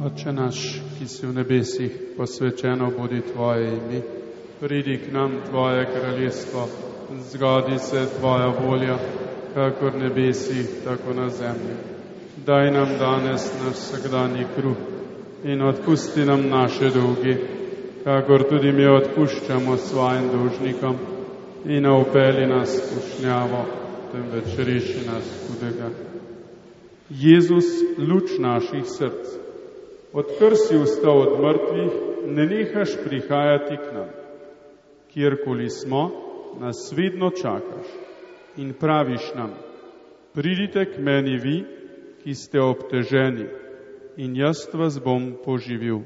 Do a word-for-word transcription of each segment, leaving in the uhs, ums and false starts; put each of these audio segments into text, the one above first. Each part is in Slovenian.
Oče naš, ki si v nebesih, posvečeno bodi Tvoje ime. Pridi k nam Tvoje kraljestvo, zgodi se Tvoja volja, kakor v nebesih, tako na zemlji. Daj nam danes naš vsakdanji kruh in odpusti nam naše dolge, kakor tudi mi odpuščamo svojim dolžnikom, in ne vpelji nas v skušnjavo, temveč reši nas hudega. Jezus, luč naših src, odkar si vstal od mrtvih, ne nehaš prihajati k nam. Kjerkoli smo, nas vedno čakaš in praviš nam: pridite k meni vi, ki ste obteženi, in jaz vas bom poživil.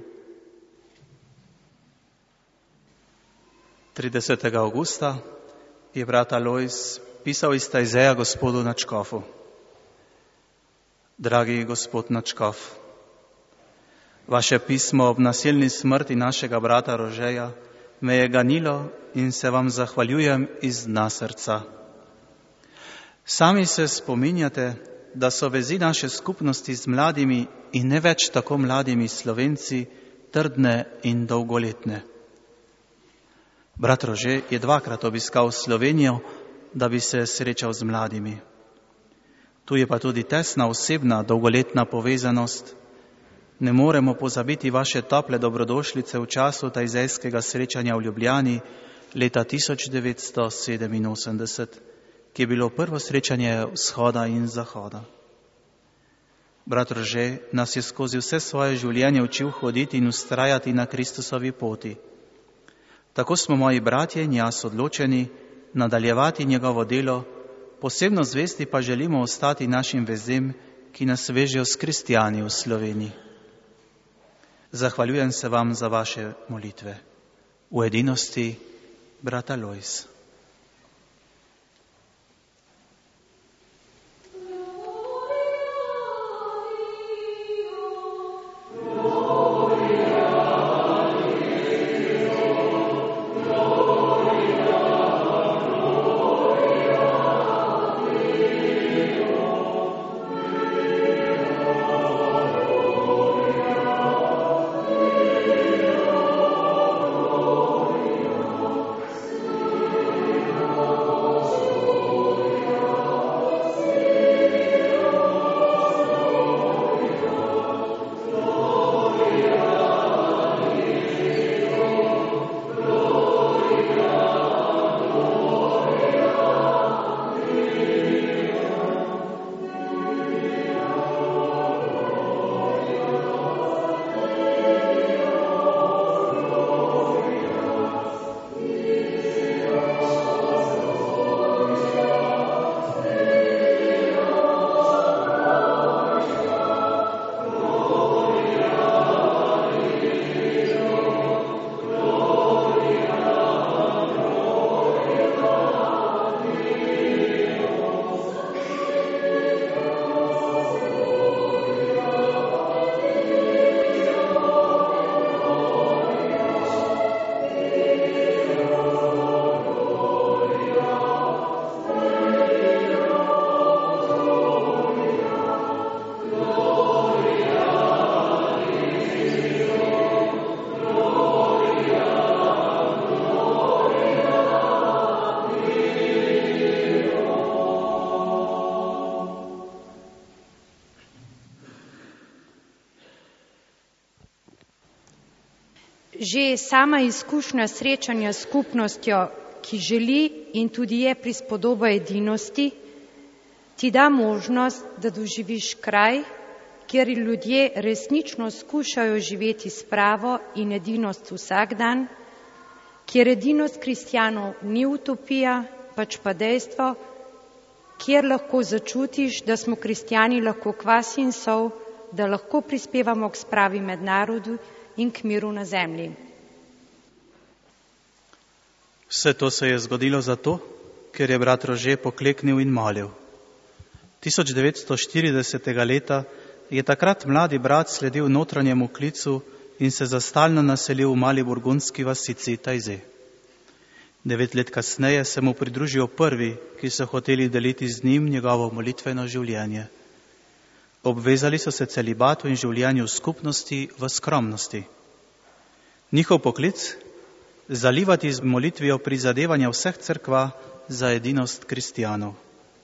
tridesetega avgusta je brat Alojz pisal iz Tajzeja gospodu nadškofu. Dragi gospod nadškof, vaše pismo ob nasilni smrti našega brata Rožeja me je ganilo in se vam zahvaljujem iz dna srca. Sami se spominjate, da so vezi naše skupnosti z mladimi in ne več tako mladimi Slovenci trdne in dolgoletne. Brat Rože je dvakrat obiskal Slovenijo, da bi se srečal z mladimi. Tu je pa tudi tesna osebna dolgoletna povezanost. Ne moremo pozabiti vaše tople dobrodošlice v času tajzejskega srečanja v Ljubljani leta tisoč devetsto sedeminosemdeset, ki je bilo prvo srečanje vzhoda in zahoda. Brat Rože nas je skozi vse svoje življenje učil hoditi in vztrajati na Kristusovi poti. Tako smo moji bratje in jaz odločeni nadaljevati njegovo delo, posebno zvesti pa želimo ostati našim vezem, ki nas vežejo s kristjani v Sloveniji. Zahvaljujem se vam za vaše molitve. V edinosti, brat Alojz. Že sama izkušnja srečanja s skupnostjo, ki želi in tudi je prispodoba edinosti, ti da možnost, da doživiš kraj, kjer ljudje resnično skušajo živeti spravo in edinost vsak dan, kjer edinost kristjanov ni utopija, pač pa dejstvo, kjer lahko začutiš, da smo kristjani lahko kvas in sol, da lahko prispevamo k spravi med narodu in k miru na zemlji. Vse to se je zgodilo zato, ker je brat Rože pokleknil in molil. tisoč devetsto štiridesetega leta je takrat mladi brat sledil notranjemu klicu in se za stalno naselil v mali burgundski vasici Tajze. Devet let kasneje se mu pridružijo prvi, ki so hoteli deliti z njim njegovo molitveno življenje. Obvezali so se celibatu in življenju skupnosti v skromnosti. Njihov poklic: zalivati z molitvijo prizadevanja vseh cerkva za edinost kristjanov.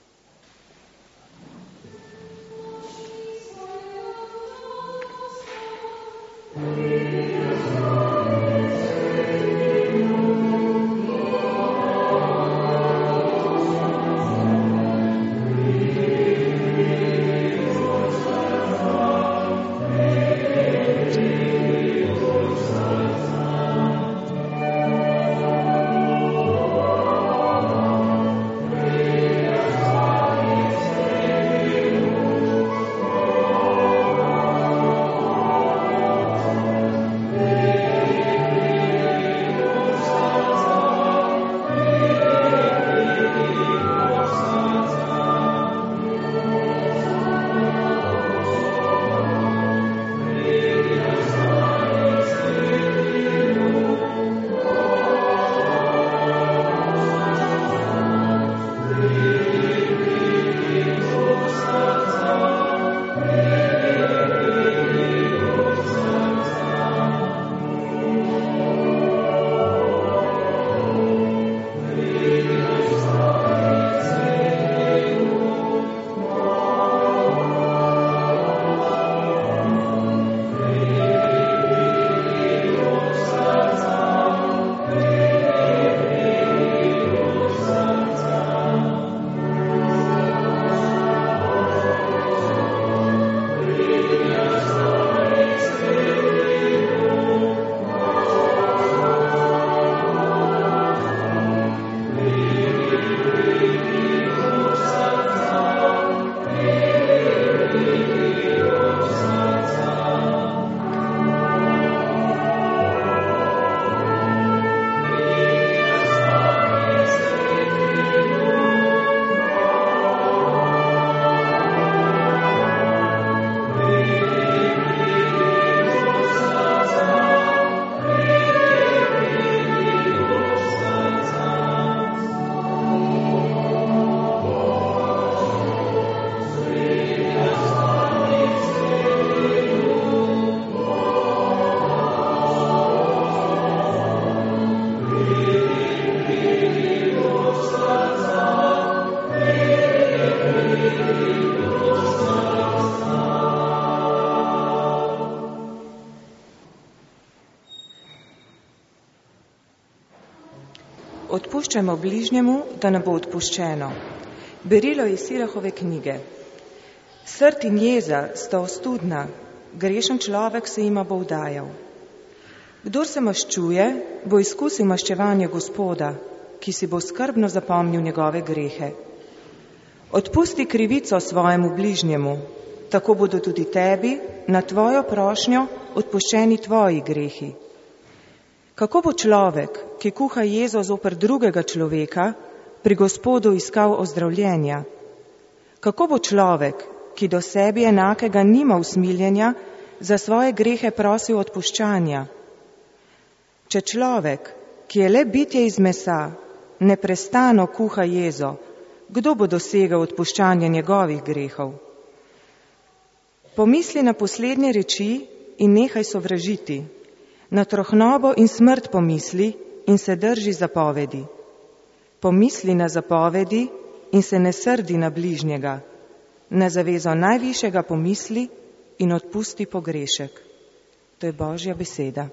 Odpuščajmo bližnjemu, da nam bo odpuščeno. Berilo iz Sirahove knjige. Srd in jeza sta ostudna, grešen človek se jima bo vdajal. Kdor se maščuje, bo izkusil maščevanje Gospoda, ki si bo skrbno zapomnil njegove grehe. Odpusti krivico svojemu bližnjemu, tako bodo tudi tebi na tvojo prošnjo odpuščeni tvoji grehi. Kako bo človek, ki kuha jezo zoper drugega človeka, pri Gospodu iskal ozdravljenja? Kako bo človek, ki do sebi enakega nima usmiljenja, za svoje grehe prosil odpuščanja? Če človek, ki je le bitje iz mesa, neprestano kuha jezo, kdo bo dosegel odpuščanje njegovih grehov? Pomisli na poslednje reči in nehaj sovražiti. Na trohnobo in smrt pomisli in se drži zapovedi. Pomisli na zapovedi in se ne srdi na bližnjega. Na zavezo najvišjega pomisli in odpusti pogrešek. To je Božja beseda.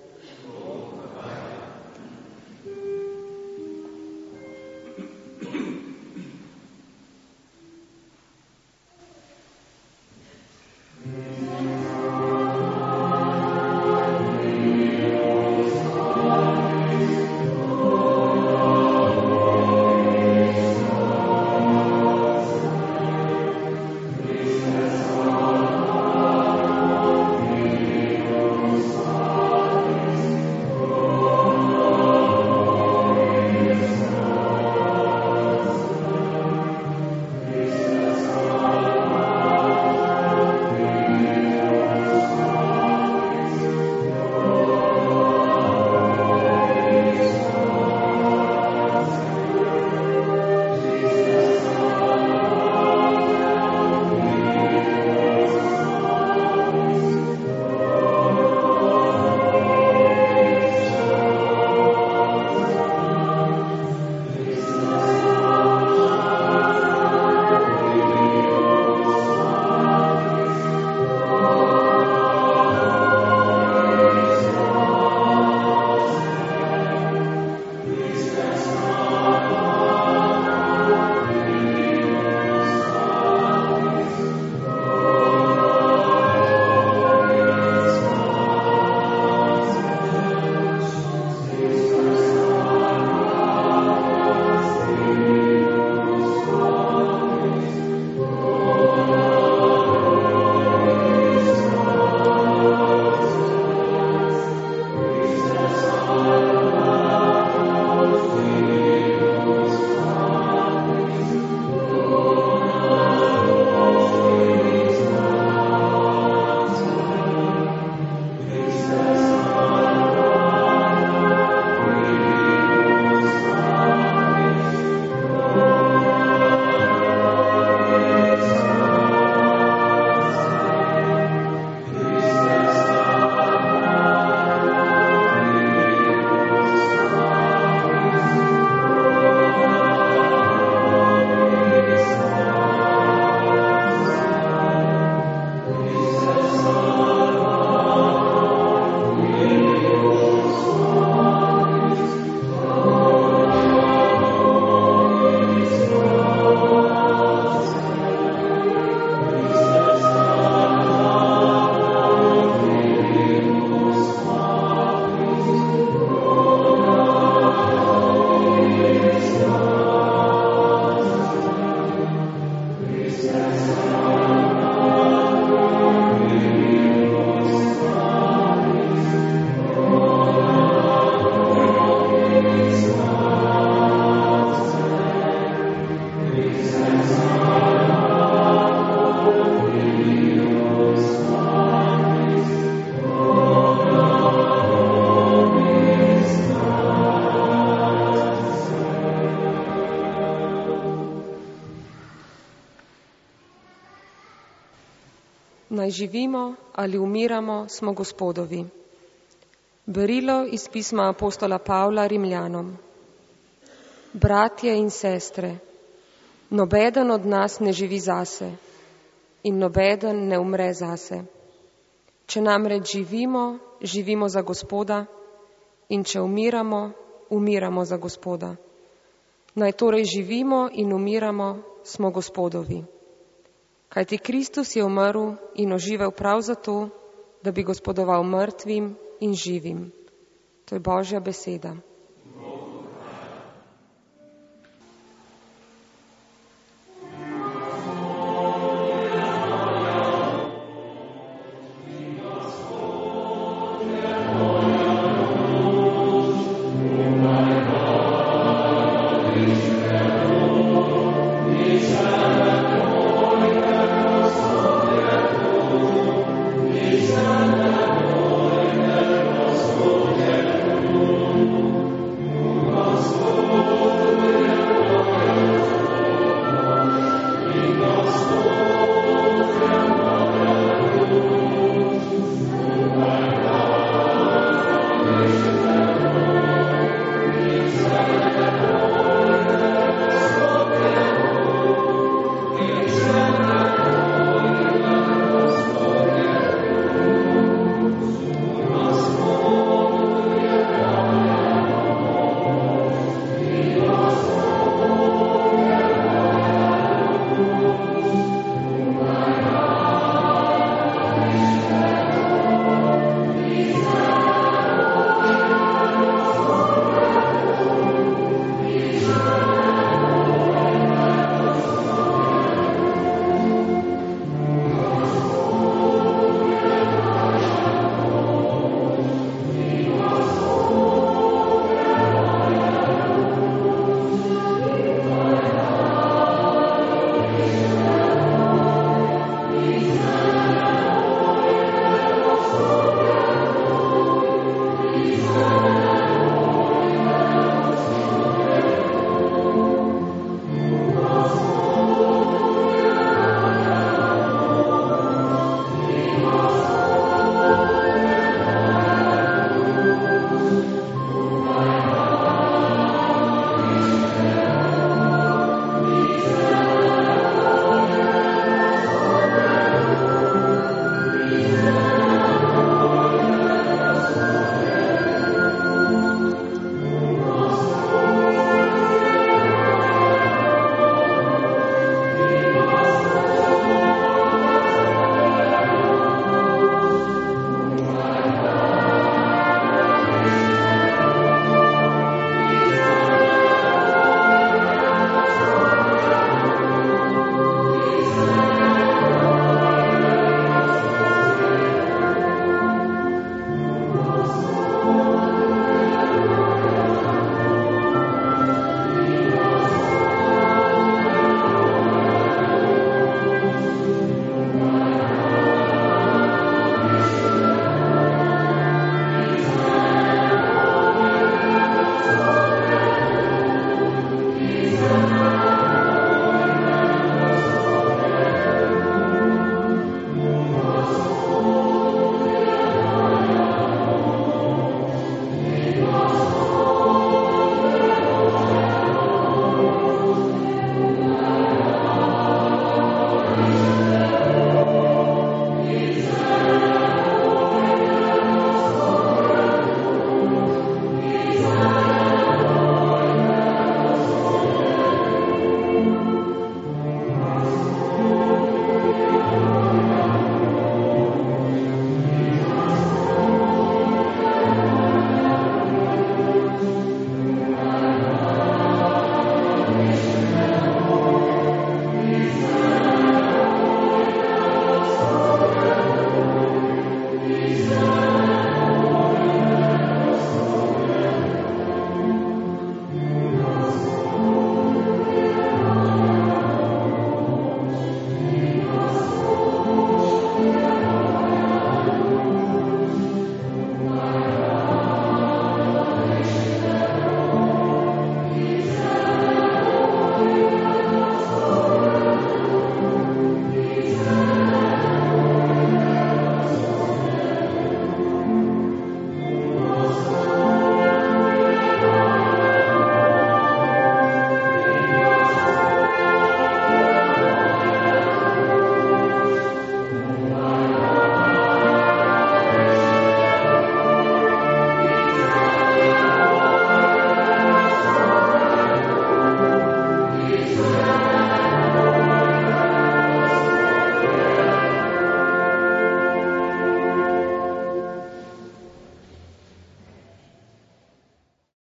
Naj živimo ali umiramo, smo Gospodovi. Berilo iz pisma apostola Pavla Rimljanom. Bratje in sestre, nobeden od nas ne živi zase in nobeden ne umre zase. Če namreč živimo, živimo za Gospoda in če umiramo, umiramo za Gospoda. Naj torej živimo in umiramo, smo Gospodovi. Kajti Kristus je umrl in oživel prav zato, da bi gospodoval mrtvim in živim. To je Božja beseda.